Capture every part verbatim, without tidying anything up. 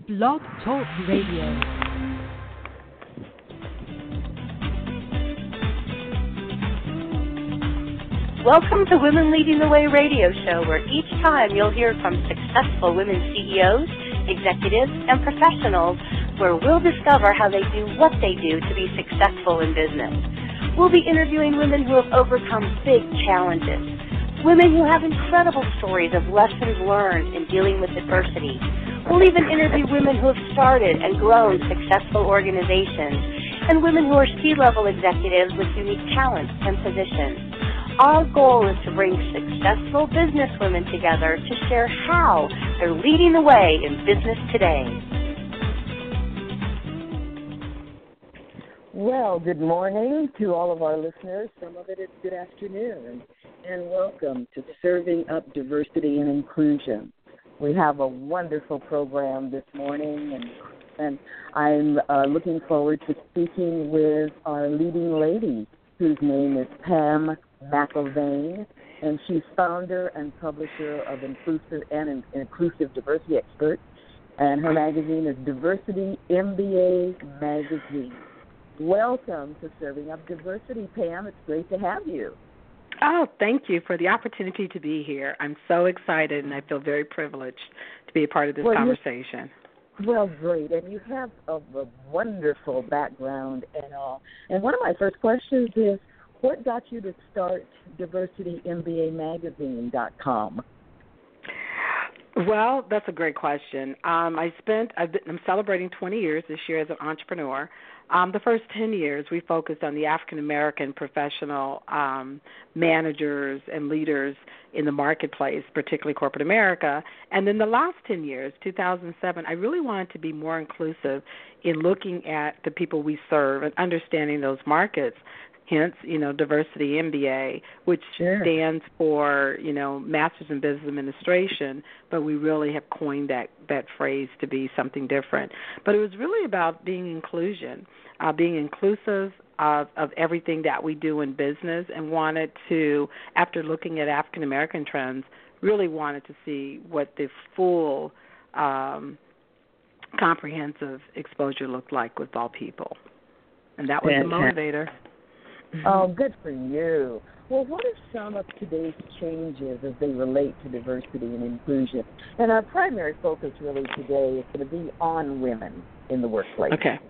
Blog Talk Radio. Welcome to Women Leading the Way radio show, where each time you'll hear from successful women C E Os, executives, and professionals, where we'll discover how they do what they do to be successful in business. We'll be interviewing women who have overcome big challenges, women who have incredible stories of lessons learned in dealing with adversity. We'll even interview women who have started and grown successful organizations, and women who are C-level executives with unique talents and positions. Our goal is to bring successful business women together to share how they're leading the way in business today. Well, good morning to all of our listeners. Some of it is good afternoon. And welcome to Serving Up Diversity and Inclusion. We have a wonderful program this morning, and, and I'm uh, looking forward to speaking with our leading lady, whose name is Pam McIlvaine, and she's founder and publisher of Inclusive and an Inclusive Diversity Expert, and her magazine is Diversity M B A Magazine. Welcome to Serving Up Diversity, Pam. It's great to have you. Oh, thank you for the opportunity to be here. I'm so excited, and I feel very privileged to be a part of this well, conversation. Well, great. And you have a, a wonderful background and all. And one of my first questions is, what got you to start Diversity M B A Magazine dot com? Well, that's a great question. Um, I spent, I've been, I'm celebrating twenty years this year as an entrepreneur. Um, the first ten years, we focused on the African-American professional um, managers and leaders in the marketplace, particularly corporate America. And then the last ten years, two thousand seven, I really wanted to be more inclusive in looking at the people we serve and understanding those markets. Hence, you know, Diversity M B A, which sure. stands for, you know, Masters in Business Administration, but we really have coined that, that phrase to be something different. But it was really about being inclusion, uh, being inclusive of, of everything that we do in business, and wanted to, after looking at African American trends, really wanted to see what the full um, comprehensive exposure looked like with all people. And that was Fantastic. the motivator. Oh, good for you. Well, what are some of today's changes as they relate to diversity and inclusion? And our primary focus really today is going to be on women in the workplace. Okay.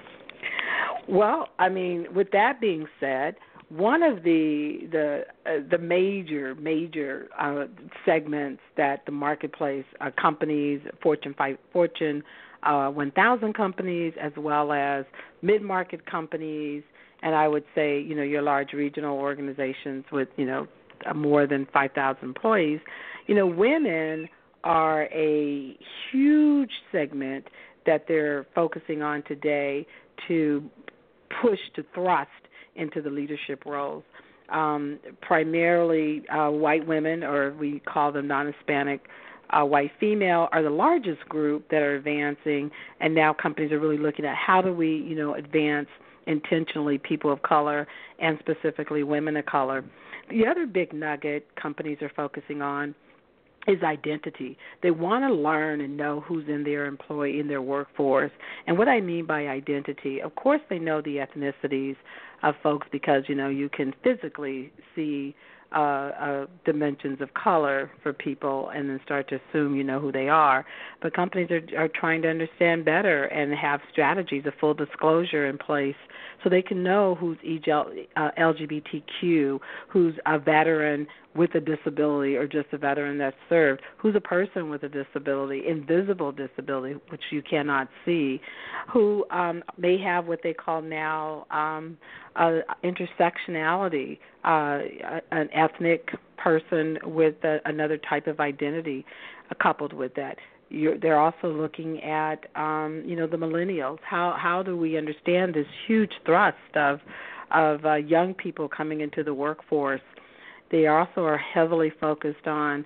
Well, I mean, with that being said, one of the the uh, the major major uh, segments that the marketplace uh, companies, Fortune five, Fortune uh, one thousand companies, as well as mid-market companies, and I would say, you know, your large regional organizations with, you know, more than five thousand employees, you know, women are a huge segment that they're focusing on today to push, to thrust into the leadership roles. Um, primarily uh, white women, or we call them non-Hispanic uh, white female, are the largest group that are advancing, and now companies are really looking at how do we, you know, advance intentionally people of color, and specifically women of color. The other big nugget companies are focusing on is identity. They want to learn and know who's in their employee, in their workforce. And what I mean by identity, of course they know the ethnicities of folks because, you know, you can physically see uh, uh, dimensions of color for people and then start to assume you know who they are. But companies are, are trying to understand better and have strategies of full disclosure in place so they can know who's L G B T Q, who's a veteran with a disability or just a veteran that's served, who's a person with a disability, invisible disability, which you cannot see, who um, may have what they call now um, uh, intersectionality, uh, an ethnic person with a, another type of identity uh, coupled with that. You're, they're also looking at, um, you know, the millennials. How how do we understand this huge thrust of of uh, young people coming into the workforce? They also are heavily focused on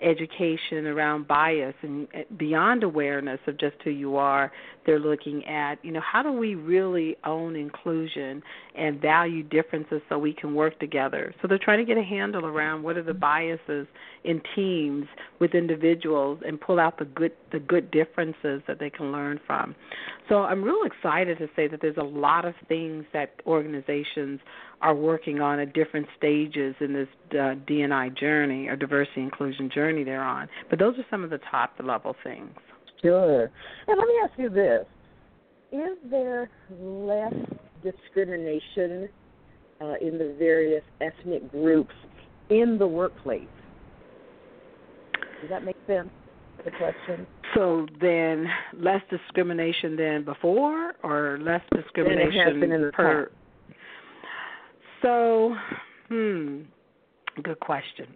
education around bias, and beyond awareness of just who you are, they're looking at, you know, how do we really own inclusion and value differences so we can work together? So they're trying to get a handle around what are the biases in teams with individuals and pull out the good the good differences that they can learn from. So I'm real excited to say that there's a lot of things that organizations are working on at different stages in this uh, D and I journey or diversity inclusion journey they're on. But those are some of the top level things. Sure. And let me ask you this. Is there less discrimination uh, in the various ethnic groups in the workplace? Does that make sense, the question? So then less discrimination than before or less discrimination than it has been in the per... past. So, hmm, good question.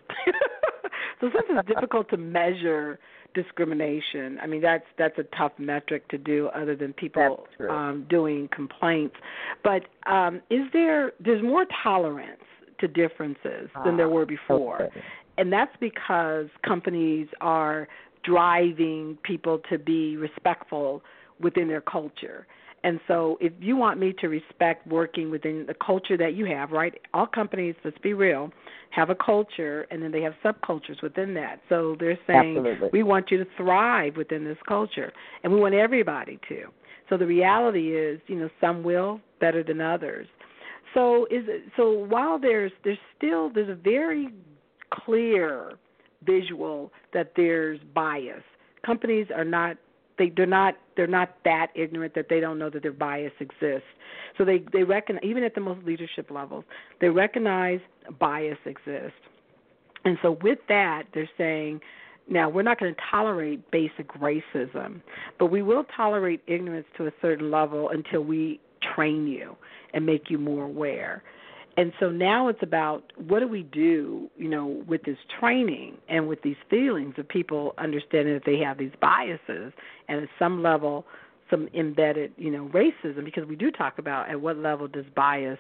So since it's difficult to measure discrimination, I mean, that's that's a tough metric to do other than people um, doing complaints. But um, is there, there's more tolerance to differences than there were before. Okay. And that's because companies are driving people to be respectful within their culture. And so if you want me to respect working within the culture that you have, right, all companies, let's be real, have a culture, and then they have subcultures within that. So they're saying, Absolutely. we want you to thrive within this culture, and we want everybody to. So the reality is, you know, some will better than others. So is it, so while there's there's still there's a very clear visual that there's bias. Companies are not they they're not they're not that ignorant that they don't know that their bias exists. So they they reckon even at the most leadership levels, they recognize bias exists. And so with that, they're saying, now we're not going to tolerate basic racism, but we will tolerate ignorance to a certain level until we train you and make you more aware. And so now it's about what do we do, you know, with this training and with these feelings of people understanding that they have these biases and at some level some embedded, you know, racism, because we do talk about at what level does bias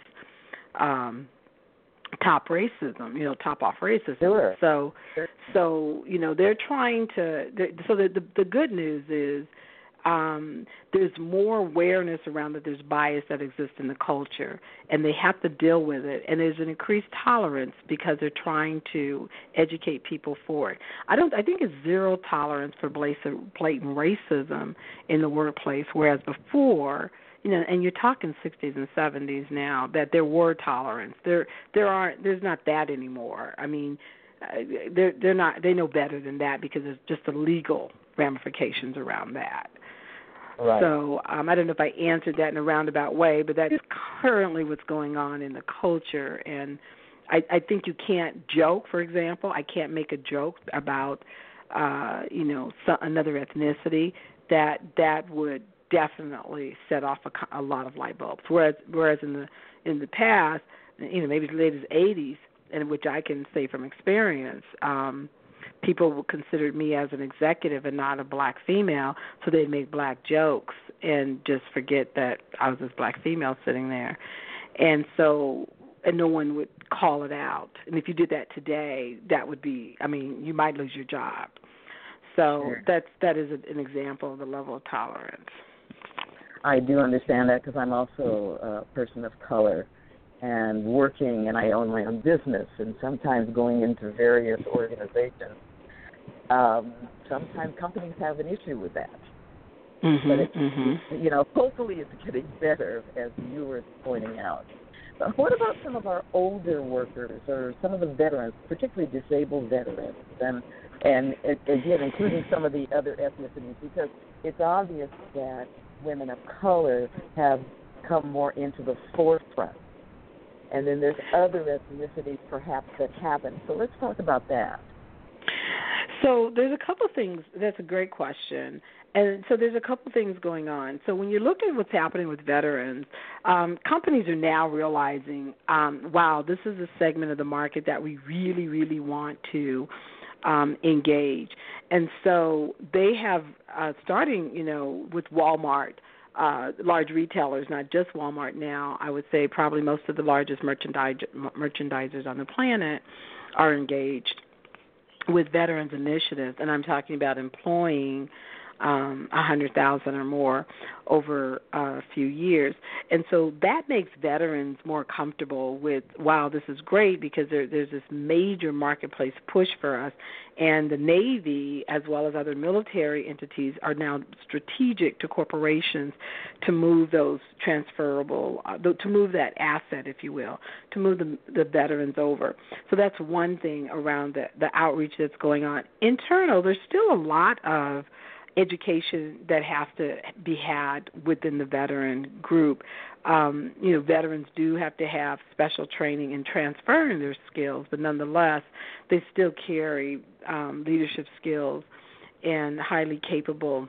um, top racism, you know, top off racism. Sure. So, Sure. so you know, they're trying to. So the, the the good news is um, there's more awareness around that there's bias that exists in the culture, and they have to deal with it. And there's an increased tolerance because they're trying to educate people for it. I don't. I think it's zero tolerance for blatant, blatant racism in the workplace, whereas before. You know, and you're talking sixties and seventies now that there were tolerance. There, there aren't. There's not that anymore. I mean, uh, they're they're not. They know better than that because there's just the legal ramifications around that. Right. So um, I don't know if I answered that in a roundabout way, but that's currently what's going on in the culture. And I, I think you can't joke. For example, I can't make a joke about, uh, you know, so, another ethnicity that that would. Definitely set off a, a lot of light bulbs. Whereas, whereas in the in the past, you know, maybe as late as eighties, and which I can say from experience, um, people considered me as an executive and not a black female, so they'd make black jokes and just forget that I was this black female sitting there, and so and no one would call it out. And if you did that today, that would be, I mean, you might lose your job. So Sure. that's that is an example of the level of tolerance. I do understand that because I'm also a person of color and working, and I own my own business, and sometimes going into various organizations. Um, sometimes companies have an issue with that. Mm-hmm, but it's, mm-hmm. you know, hopefully it's getting better, as you were pointing out. But what about some of our older workers or some of the veterans, particularly disabled veterans, and and again, including some of the other ethnicities, because it's obvious that women of color have come more into the forefront. And then there's other ethnicities perhaps that haven't. So let's talk about that. So there's a couple of things. That's a great question. And so there's a couple of things going on. So when you look at what's happening with veterans, um, companies are now realizing, um, wow, this is a segment of the market that we really, really want to Um, engage. And so they have, uh, starting, you know, with Walmart, uh, large retailers, not just Walmart now, I would say probably most of the largest merchandise, merchandisers on the planet are engaged. with veterans initiatives, and I'm talking about employing um, one hundred thousand or more over uh, a few years. And so that makes veterans more comfortable with, wow, this is great because there, there's this major marketplace push for us. And the Navy, as well as other military entities, are now strategic to corporations to move those transferable, uh, to move that asset, if you will, to move the, the veterans over. So that's one thing around the, the outreach that's going on. Internal, there's still a lot of education that has to be had within the veteran group. Um, you know, veterans do have to have special training in transferring their skills, but nonetheless, they still carry um, leadership skills and highly capable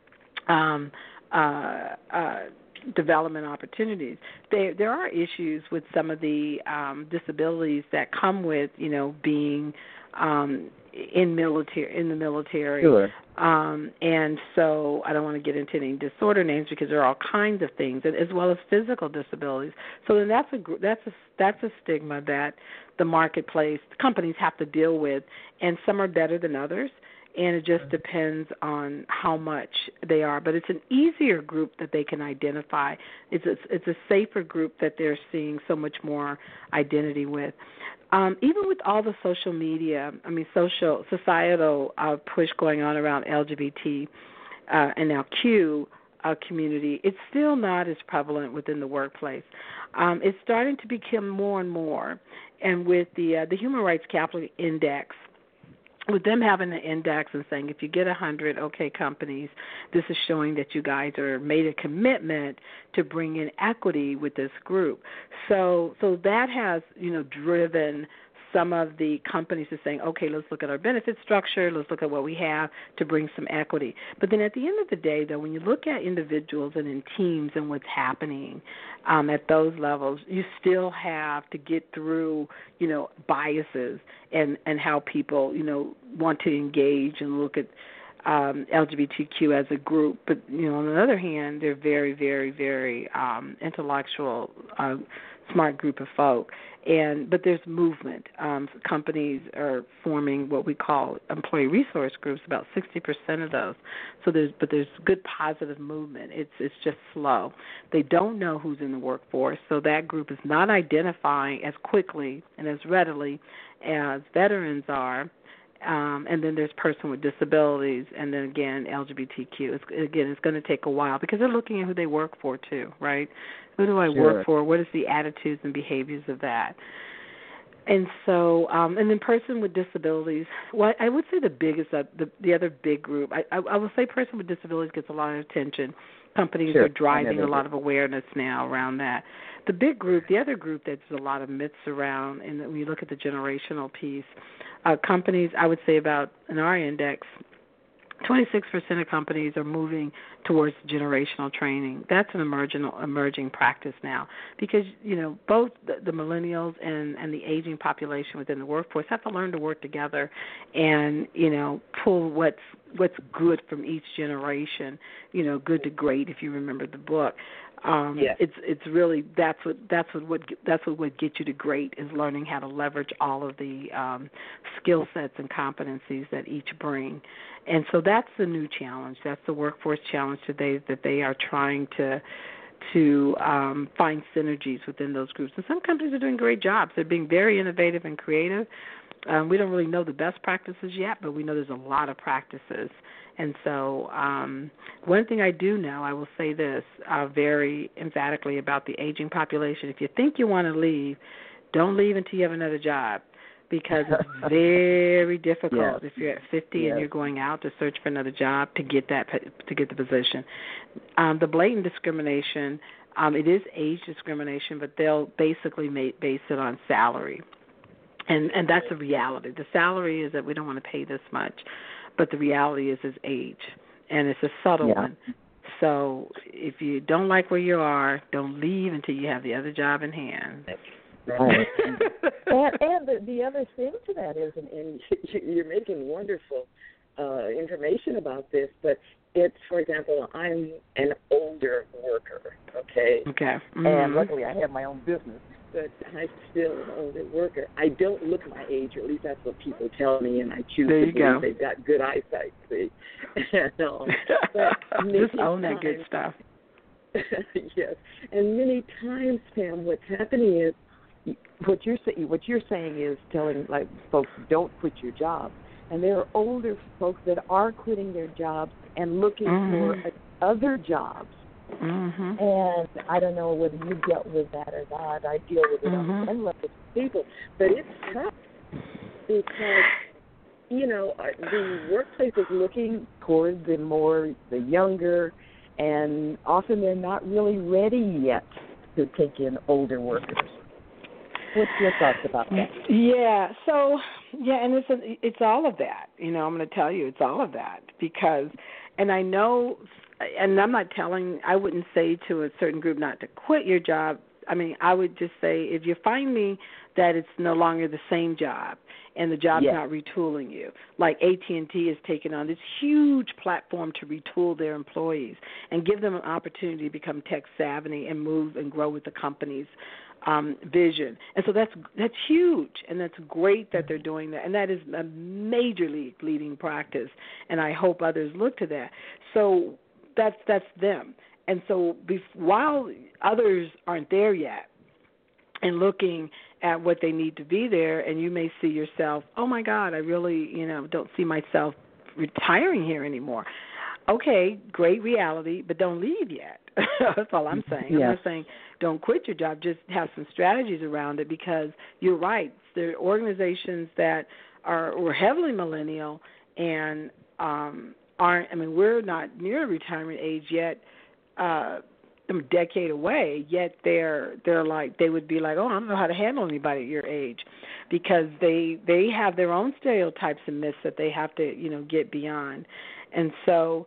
um, uh, uh, development opportunities. There, there are issues with some of the um, disabilities that come with, you know, being um, in military in the military. Sure. Um, and so I don't want to get into any disorder names because there are all kinds of things, as well as physical disabilities. So then that's a that's a that's a stigma that the marketplace the companies have to deal with, and some are better than others. And it just depends on how much they are. But it's an easier group that they can identify. It's a, it's a safer group that they're seeing so much more identity with. Um, even with all the social media, I mean, social, societal uh, push going on around L G B T uh, and now Q uh, community, it's still not as prevalent within the workplace. Um, it's starting to become more and more. And with the uh, the Human Rights Capital Index, with them having an index and saying if you get one hundred okay companies, this is showing that you guys are made a commitment to bring in equity with this group. So so that has, you know, driven some of the companies to saying, okay, let's look at our benefit structure, let's look at what we have to bring some equity. But then at the end of the day, though, when you look at individuals and in teams and what's happening um, at those levels, you still have to get through, you know, biases and, and how people, you know, want to engage and look at um, L G B T Q as a group. But, you know, on the other hand, they're very, very, very um, intellectual, uh, smart group of folk. And but there's movement. Um, companies are forming what we call employee resource groups. About sixty percent of those. So there's but there's good positive movement. It's it's just slow. They don't know who's in the workforce, so that group is not identifying as quickly and as readily as veterans are. Um, and then there's person with disabilities, and then again L G B T Q. It's, again, it's going to take a while because they're looking at who they work for too, right? Who do I Sure. work for? What is the attitudes and behaviors of that? And so, um, and then person with disabilities. Well, I would say the biggest, uh, the the other big group. I, I, I will say person with disabilities gets a lot of attention. Companies Sure. are driving a lot of awareness now around that. The big group, the other group that there's a lot of myths around, and when you look at the generational piece, uh, companies, I would say about in our index, twenty-six percent of companies are moving towards generational training. That's an emerging emerging practice now because, you know, both the, the millennials and, and the aging population within the workforce have to learn to work together and, you know, pull what's what's good from each generation, you know, good to great if you remember the book. Um, yeah. It's it's really that's what that's what would that's what would get you to great is learning how to leverage all of the um, skill sets and competencies that each bring, and so that's the new challenge. That's the workforce challenge today that they are trying to to um, find synergies within those groups. And some companies are doing great jobs. They're being very innovative and creative. Um, we don't really know the best practices yet, but we know there's a lot of practices. And so um, one thing I do know, I will say this uh, very emphatically about the aging population. If you think you want to leave, don't leave until you have another job because it's very difficult yes. if you're at fifty yes. and you're going out to search for another job to get that to get the position. Um, the blatant discrimination, um, it is age discrimination, but they'll basically make, base it on salary. And and that's a reality. The salary is that we don't want to pay this much, but the reality is is age, and it's a subtle yeah. one. So if you don't like where you are, don't leave until you have the other job in hand. Right. and and the, the other thing to that is, and, and you're making wonderful uh, information about this, but it's, for example, I'm an older worker, okay? Okay. Mm-hmm. And luckily I have my own business. but I'm still an older worker. I don't look my age, or at least that's what people tell me, and I choose there to you believe go. they've got good eyesight. See, and, um, but just own times, that good stuff. Yes, and many times, Pam, what's happening is what you're saying. What you're saying is telling like folks don't quit your job, and there are older folks that are quitting their jobs and looking mm-hmm. for other jobs. Mm-hmm. And I don't know whether you dealt with that or not. I deal with it mm-hmm. on some level with people, but it's tough because you know the workplace is looking toward the more the younger. And often they're not really ready yet to take in older workers. What's your thoughts about that? Yeah, so, yeah, and it's, a, it's all of that. You know, I'm going to tell you it's all of that because, and I know, and I'm not telling, I wouldn't say to a certain group not to quit your job. I mean, I would just say if you're finding that it's no longer the same job and the job's yes. not retooling you, like A T and T has taken on this huge platform to retool their employees and give them an opportunity to become tech savvy and move and grow with the company's um, vision. And so that's that's huge, and that's great that they're doing that, and that is a major leading practice, and I hope others look to that. So that's that's them. And so while others aren't there yet and looking at what they need to be there, and you may see yourself, oh, my God, I really, you know, don't see myself retiring here anymore. Okay, great reality, but don't leave yet. That's all I'm saying. Yes. I'm not saying don't quit your job, just have some strategies around it because you're right. There are organizations that are were heavily millennial and um, aren't, I mean, we're not near retirement age yet. Uh, a decade away, yet they're they're like they would be like, oh, I don't know how to handle anybody at your age, because they they have their own stereotypes and myths that they have to you know get beyond, and so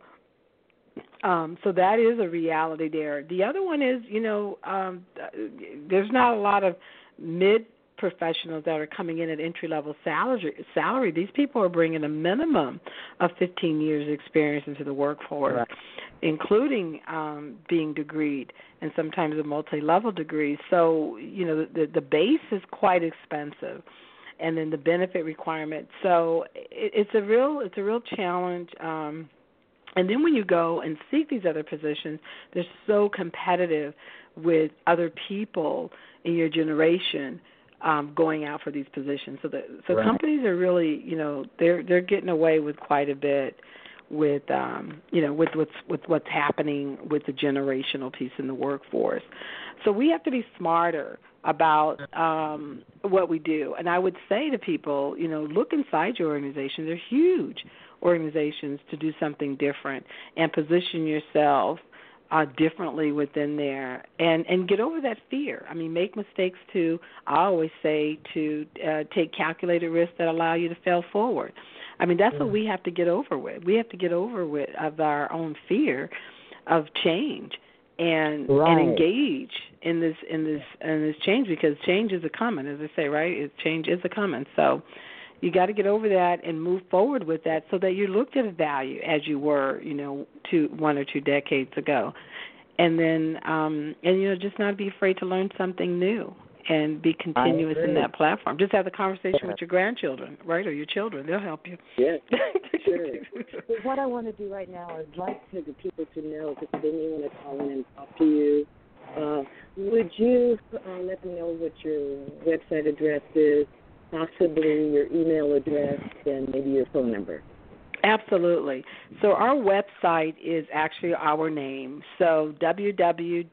um, so that is a reality there. The other one is you know um, there's not a lot of mid professionals that are coming in at entry-level salary. Salary. These people are bringing a minimum of fifteen years experience into the workforce, right. including um, being degreed and sometimes a multi-level degree. So, you know, the, the base is quite expensive, and then the benefit requirement. So it, it's a real it's a real challenge. Um, and then when you go and seek these other positions, they're so competitive with other people in your generation. Um, going out for these positions, so that so right. companies are really, you know, they're they're getting away with quite a bit with, um, you know, with what's with what's happening with the generational piece in the workforce. So we have to be smarter about um, what we do. And I would say to people, you know, look inside your organization. They're huge organizations to do something different and position yourself Uh, differently within there, and, and get over that fear. I mean, make mistakes to, I always say, to uh, take calculated risks that allow you to fail forward. I mean, that's mm. what we have to get over with. We have to get over with of our own fear of change and right. and engage in this in this in this change, because change is a coming, as I say, right? It, change is a coming. So you got to get over that and move forward with that so that you're looked at a value as you were, you know, two, one or two decades ago. And then, um, and, you know, just not be afraid to learn something new and be continuous in that platform. Just have the conversation yeah. with your grandchildren, right, or your children. They'll help you. Yes, sure. Well, what I want to do right now is like to the people to know, because they may want to call in and talk to you. Uh, would you uh, let them know what your website address is, possibly your email address, and maybe your phone number? Absolutely. So our website is actually our name. So w w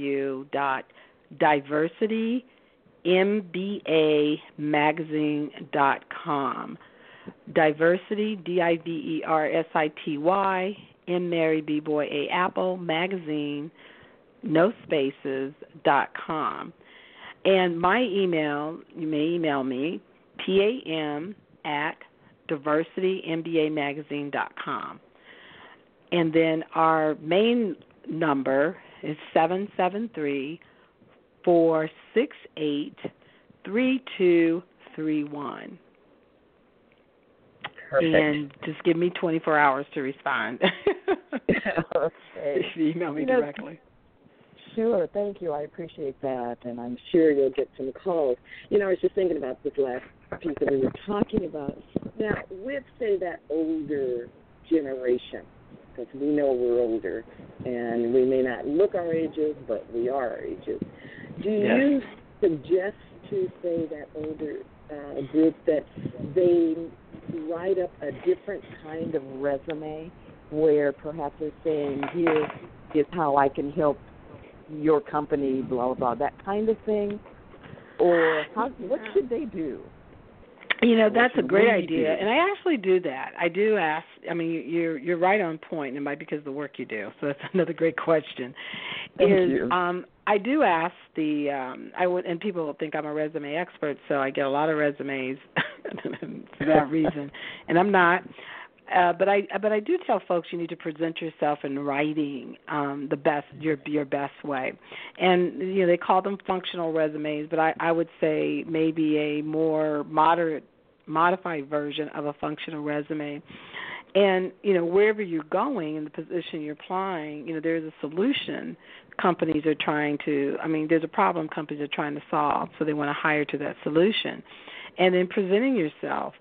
w dot diversity m b a magazine dot com. Diversity, D I V E R S I T Y, M Mary, B Boy, A Apple, magazine, no spaces, dot com. And my email, you may email me, pam at diversity m b a magazine dot com. And then our main number is seven seven three, four six eight, three two three one. Perfect. And just give me twenty-four hours to respond. Okay. If you email me you know, directly. Sure, thank you. I appreciate that, and I'm sure you'll get some calls. You know, I was just thinking about this last piece that we were talking about. Now, with, say, that older generation, because we know we're older, and we may not look our ages, but we are our ages. Do you yes. suggest to, say, that older uh, group that they write up a different kind of resume where perhaps they're saying, here is how I can help your company, blah, blah, blah, that kind of thing? Or how, what should they do? You know, that's a great idea, do? and I actually do that. I do ask. I mean, you're you're right on point, and it might be because of the work you do. So that's another great question. Thank is you. Um, I do ask the um, I would, and people think I'm a resume expert, so I get a lot of resumes for that reason, and I'm not. Uh, but I but I do tell folks you need to present yourself in writing um, the best your your best way, and you know they call them functional resumes, but I, I would say maybe a more moderate modified version of a functional resume. And you know wherever you're going in the position you're applying, you know there's a solution companies are trying to. I mean there's a problem companies are trying to solve, so they want to hire to that solution, and then presenting yourself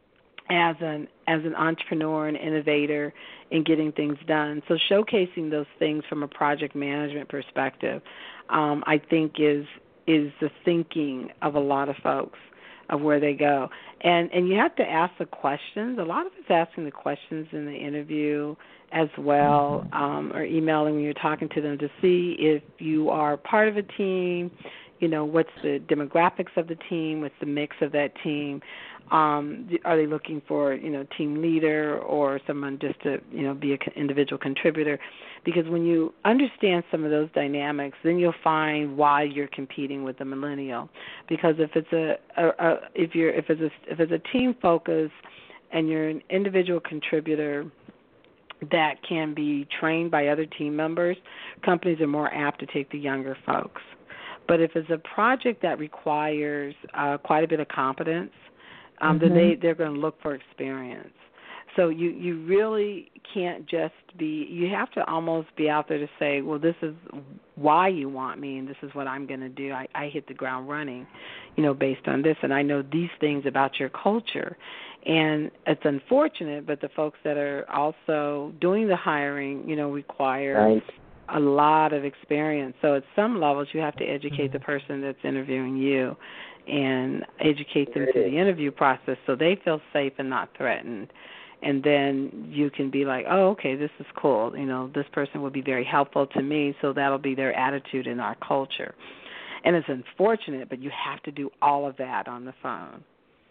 as an as an entrepreneur and innovator in getting things done. So showcasing those things from a project management perspective, um, I think is is the thinking of a lot of folks of where they go. And and you have to ask the questions. A lot of it's asking the questions in the interview as well, um, or emailing when you're talking to them to see if you are part of a team, you know, what's the demographics of the team, what's the mix of that team. Um, are they looking for, you know, team leader or someone just to, you know, be an individual contributor? Because when you understand some of those dynamics, then you'll find why you're competing with the millennial. Because if it's a, a, a if you're if it's a if it's a team focus and you're an individual contributor that can be trained by other team members, companies are more apt to take the younger folks. But if it's a project that requires uh, quite a bit of competence, Um, mm-hmm. then they, they're going to look for experience. So you, you really can't just be, you have to almost be out there to say, well, this is why you want me and this is what I'm going to do. I, I hit the ground running, you know, based on this, and I know these things about your culture. And it's unfortunate, but the folks that are also doing the hiring, you know, require right. a lot of experience. So at some levels you have to educate the person that's interviewing you and educate them through the interview process so they feel safe and not threatened. And then you can be like, oh, okay, this is cool. You know, this person will be very helpful to me, so that'll be their attitude in our culture. And it's unfortunate, but you have to do all of that on the phone.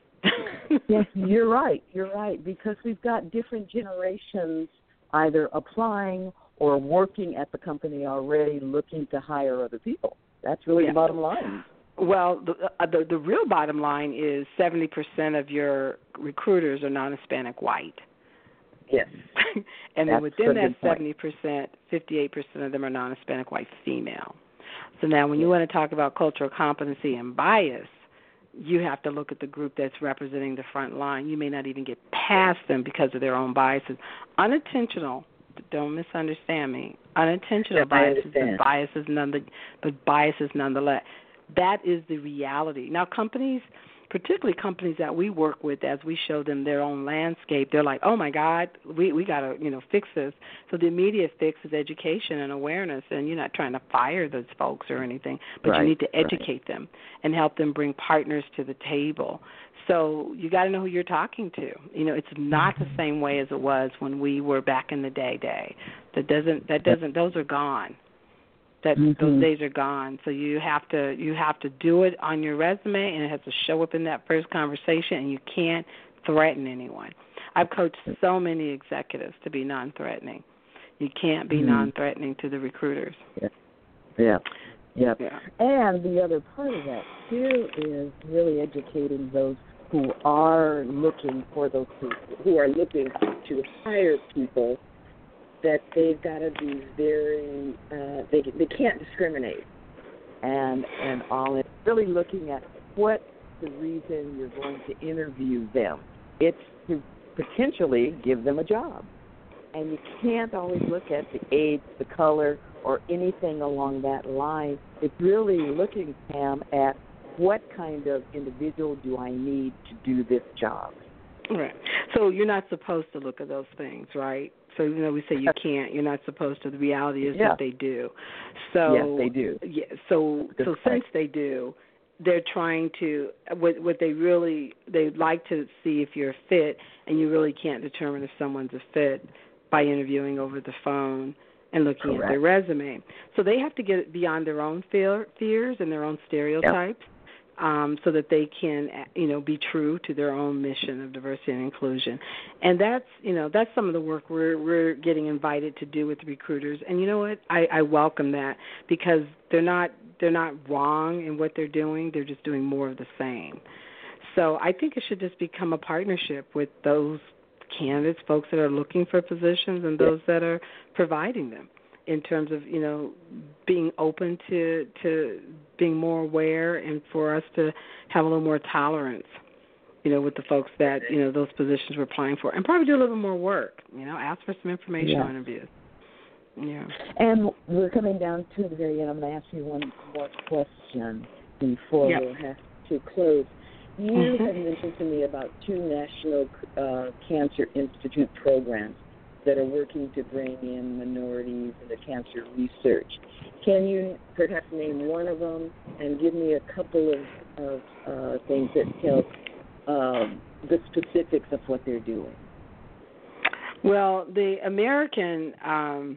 Yes, you're right. You're right, because we've got different generations either applying or working at the company already looking to hire other people. That's really yeah. the bottom line. Well, the, uh, the the real bottom line is seventy percent of your recruiters are non-Hispanic white. Yes. And then That's within that seventy percent, fifty-eight percent of them are non-Hispanic white female. So now when you want to talk about cultural competency and bias, you have to look at the group that's representing the front line. You may not even get past them because of their own biases. Unintentional, don't misunderstand me, unintentional yeah, biases, but biases, none the, but biases nonetheless. That is the reality. Now, companies, particularly companies that we work with, as we show them their own landscape, they're like, oh, my God, we, we got to, you know, fix this. So the immediate fix is education and awareness, and you're not trying to fire those folks or anything, but right, you need to educate right. them and help them bring partners to the table. So you got to know who you're talking to. You know, it's not the same way as it was when we were back in the day day. That doesn't, that doesn't, those are gone. That mm-hmm. those days are gone. So you have to you have to do it on your resume, and it has to show up in that first conversation, and you can't threaten anyone. I've coached so many executives to be non-threatening. You can't be mm-hmm. non-threatening to the recruiters. Yeah. Yeah. Yeah. Yeah. And the other part of that, too, is really educating those who are looking for those people, who are looking to hire people, that they've got to be very, uh, they they can't discriminate, and and all. It's really looking at what's the reason you're going to interview them. It's to potentially give them a job, and you can't always look at the age, the color, or anything along that line. It's really looking, Pam, at what kind of individual do I need to do this job. Right. So you're not supposed to look at those things, right? So, you know, we say you can't. You're not supposed to. The reality is yeah. that they do. So yes, they do. Yeah. So, Good so point. since they do, they're trying to. What, what they really they'd like to see if you're a fit, and you really can't determine if someone's a fit by interviewing over the phone and looking Correct. at their resume. So they have to get beyond their own fear, fears and their own stereotypes. Yep. Um, so that they can, you know, be true to their own mission of diversity and inclusion. And that's, you know, that's some of the work we're we're getting invited to do with recruiters. And you know what? I, I welcome that because they're not they're not wrong in what they're doing. They're just doing more of the same. So I think it should just become a partnership with those candidates, folks that are looking for positions, and those that are providing them, in terms of, you know, being open to to being more aware, and for us to have a little more tolerance, you know, with the folks that, you know, those positions we're applying for, and probably do a little bit more work, you know, ask for some informational yeah. interviews. Yeah. And we're coming down to the very end. I'm going to ask you one more question before yep. we'll have to close. You mm-hmm. have mentioned to me about two National uh, Cancer Institute programs that are working to bring in minorities into cancer research. Can you perhaps name one of them and give me a couple of, of uh, things that tell um, the specifics of what they're doing? Well, the American um,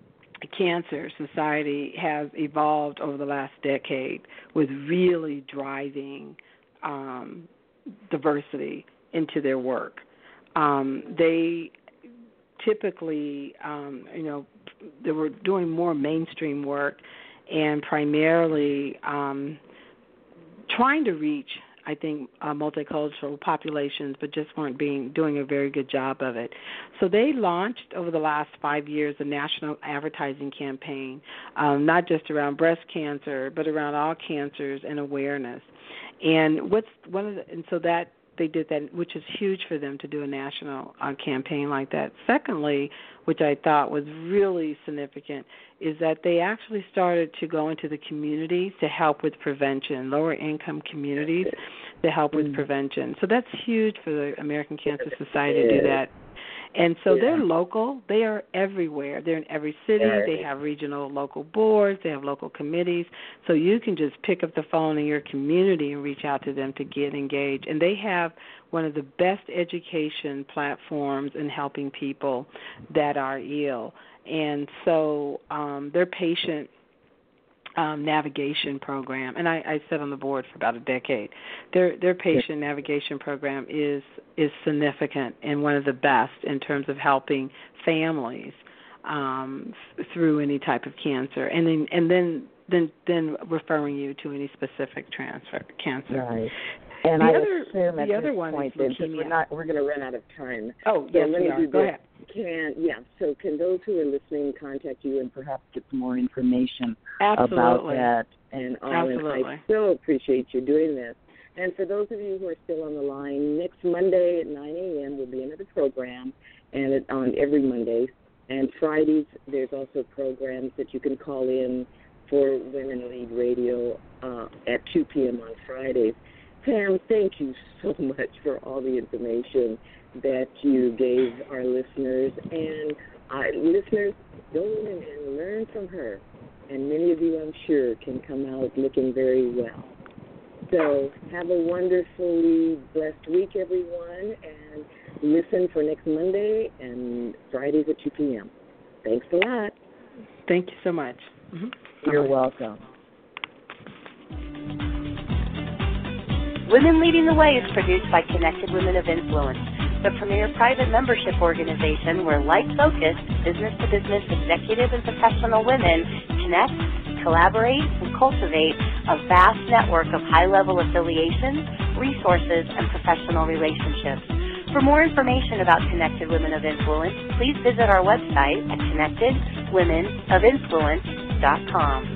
Cancer Society has evolved over the last decade with really driving um, diversity into their work. Um, they typically, um, you know, they were doing more mainstream work and primarily um, trying to reach, I think, uh, multicultural populations, but just weren't being doing a very good job of it. So they launched over the last five years a national advertising campaign, um, not just around breast cancer, but around all cancers and awareness. And what's one of the, and so that. They did that, which is huge for them to do a national uh, campaign like that. Secondly, which I thought was really significant, is that they actually started to go into the communities to help with prevention, lower income communities to help mm-hmm. with prevention. So that's huge for the American Cancer Society to do that. And so yeah. they're local. They are everywhere. They're in every city. They have regional local boards. They have local committees. So you can just pick up the phone in your community and reach out to them to get engaged. And they have one of the best education platforms in helping people that are ill. And so um, their patient Um, navigation program, and I, I sat on the board for about a decade. Their their patient navigation program is is significant and one of the best in terms of helping families um, f- through any type of cancer, and then and then then then referring you to any specific transfer cancer. Right. And the I other, assume at the this other one point, is then, we're not we're going to run out of time. Oh, so yes, let we me are. do Go this. ahead. Can yeah. So can those who are listening contact you and perhaps get some more information Absolutely. about that and all? Absolutely. And I so appreciate you doing this. And for those of you who are still on the line, next Monday at nine a.m. will be another program, and it, on every Monday. And Fridays, there's also programs that you can call in for Women Lead Radio uh, at two p.m. on Fridays. Pam, thank you so much for all the information that you gave our listeners. And uh, listeners, go in and learn from her. And many of you, I'm sure, can come out looking very well. So have a wonderfully blessed week, everyone, and listen for next Monday and Fridays at two p.m. Thanks a lot. Thank you so much. Mm-hmm. You're welcome. Women Leading the Way is produced by Connected Women of Influence, the premier private membership organization where like-focused, business-to-business executive and professional women connect, collaborate, and cultivate a vast network of high-level affiliations, resources, and professional relationships. For more information about Connected Women of Influence, please visit our website at connected women of influence dot com.